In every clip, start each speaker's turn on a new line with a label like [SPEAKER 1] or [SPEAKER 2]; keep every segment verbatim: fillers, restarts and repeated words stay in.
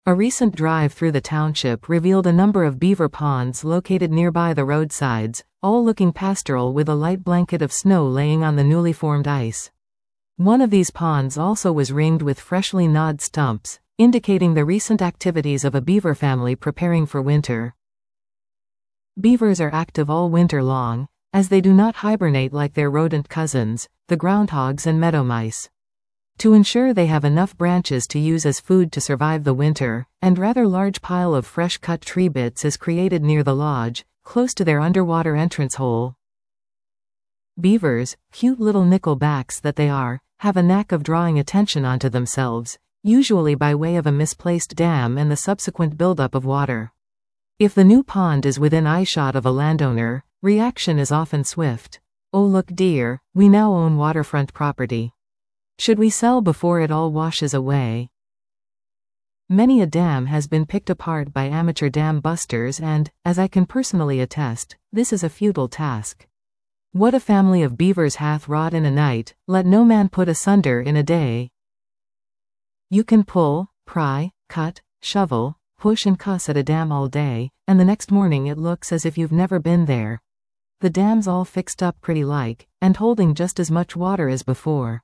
[SPEAKER 1] A recent drive through the township revealed a number of beaver ponds located nearby the roadsides, all looking pastoral with a light blanket of snow laying on the newly formed ice. One of these ponds also was ringed with freshly gnawed stumps, indicating the recent activities of a beaver family preparing for winter. Beavers are active all winter long, as they do not hibernate like their rodent cousins, the groundhogs and meadow mice. To ensure they have enough branches to use as food to survive the winter, and rather large pile of fresh-cut tree bits is created near the lodge, close to their underwater entrance hole. Beavers, cute little nickelbacks that they are, have a knack of drawing attention onto themselves, usually by way of a misplaced dam and the subsequent buildup of water. If the new pond is within eyeshot of a landowner, reaction is often swift. "Oh look dear, we now own waterfront property. Should we sell before it all washes away?" Many a dam has been picked apart by amateur dam busters and, as I can personally attest, this is a futile task. What a family of beavers hath wrought in a night, let no man put asunder in a day. You can pull, pry, cut, shovel, push and cuss at a dam all day, and the next morning it looks as if you've never been there. The dam's all fixed up pretty like, and holding just as much water as before.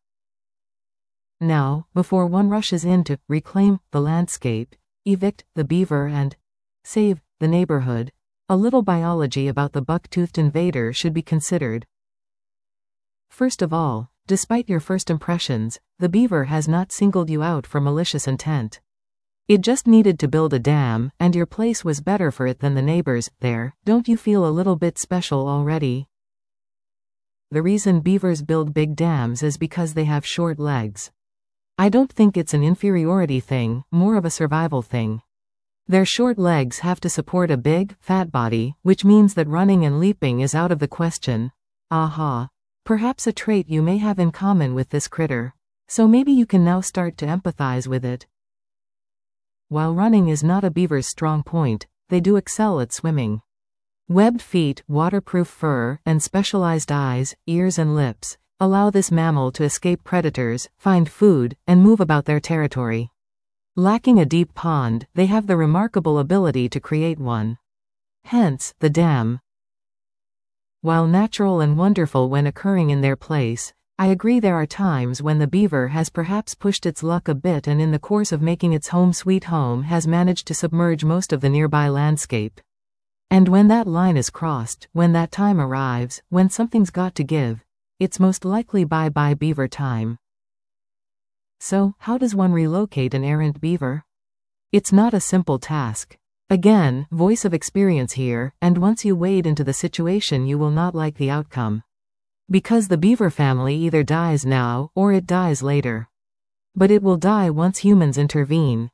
[SPEAKER 1] Now, before one rushes in to reclaim the landscape, evict the beaver and save the neighborhood, a little biology about the buck-toothed invader should be considered. First of all, despite your first impressions, the beaver has not singled you out for malicious intent. It just needed to build a dam, and your place was better for it than the neighbors. There, don't you feel a little bit special already? The reason beavers build big dams is because they have short legs. I don't think it's an inferiority thing, more of a survival thing. Their short legs have to support a big, fat body, which means that running and leaping is out of the question. Aha. Perhaps a trait you may have in common with this critter. So maybe you can now start to empathize with it. While running is not a beaver's strong point, they do excel at swimming. Webbed feet, waterproof fur, and specialized eyes, ears and lips allow this mammal to escape predators, find food, and move about their territory. Lacking a deep pond, they have the remarkable ability to create one. Hence, the dam. While natural and wonderful when occurring in their place, I agree there are times when the beaver has perhaps pushed its luck a bit and in the course of making its home sweet home has managed to submerge most of the nearby landscape. And when that line is crossed, when that time arrives, when something's got to give, it's most likely bye-bye beaver time. So, how does one relocate an errant beaver? It's not a simple task. Again, voice of experience here, and once you wade into the situation you will not like the outcome. Because the beaver family either dies now, or it dies later. But it will die once humans intervene.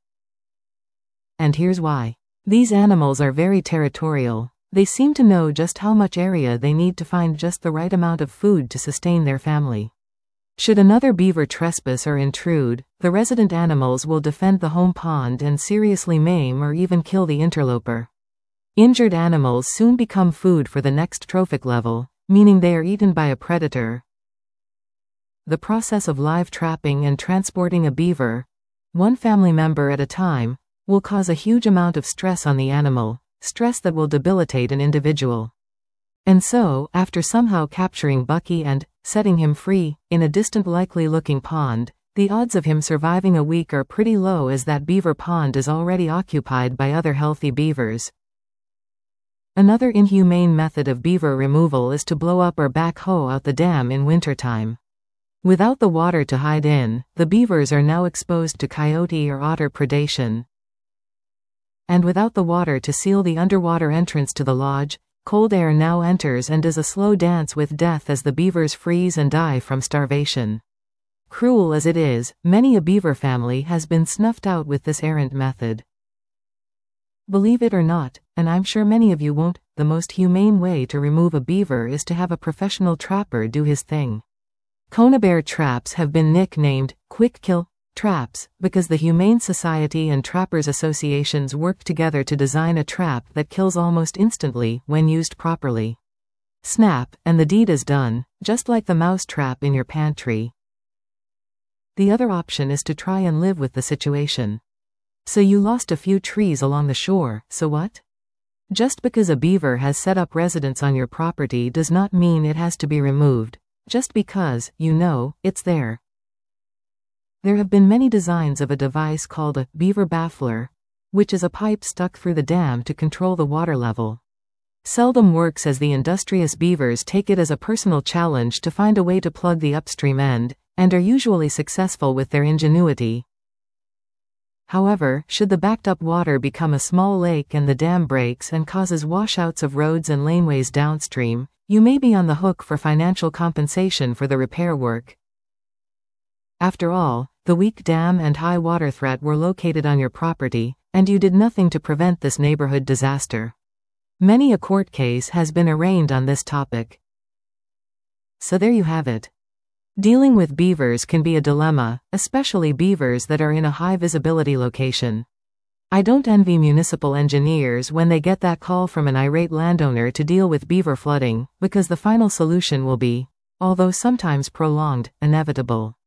[SPEAKER 1] And here's why. These animals are very territorial. They seem to know just how much area they need to find just the right amount of food to sustain their family. Should another beaver trespass or intrude, the resident animals will defend the home pond and seriously maim or even kill the interloper. Injured animals soon become food for the next trophic level, meaning they are eaten by a predator. The process of live trapping and transporting a beaver, one family member at a time, will cause a huge amount of stress on the animal, stress that will debilitate an individual. And so, after somehow capturing Bucky and setting him free, in a distant likely-looking pond, the odds of him surviving a week are pretty low as that beaver pond is already occupied by other healthy beavers. Another inhumane method of beaver removal is to blow up or backhoe out the dam in wintertime. Without the water to hide in, the beavers are now exposed to coyote or otter predation. And without the water to seal the underwater entrance to the lodge, cold air now enters and does a slow dance with death as the beavers freeze and die from starvation. Cruel as it is, many a beaver family has been snuffed out with this errant method. Believe it or not, and I'm sure many of you won't, the most humane way to remove a beaver is to have a professional trapper do his thing. Conibear traps have been nicknamed quick kill traps because the Humane Society and Trappers Associations work together to design a trap that kills almost instantly when used properly. Snap, and the deed is done, just like the mouse trap in your pantry. The other option is to try and live with the situation. So you lost a few trees along the shore, so what? Just because a beaver has set up residence on your property does not mean it has to be removed, just because, you know, it's there. There have been many designs of a device called a beaver baffler, which is a pipe stuck through the dam to control the water level. Seldom works as the industrious beavers take it as a personal challenge to find a way to plug the upstream end, and are usually successful with their ingenuity. However, should the backed-up water become a small lake and the dam breaks and causes washouts of roads and laneways downstream, you may be on the hook for financial compensation for the repair work. After all, the weak dam and high water threat were located on your property, and you did nothing to prevent this neighborhood disaster. Many a court case has been arraigned on this topic. So there you have it. Dealing with beavers can be a dilemma, especially beavers that are in a high visibility location. I don't envy municipal engineers when they get that call from an irate landowner to deal with beaver flooding, because the final solution will be, although sometimes prolonged, inevitable.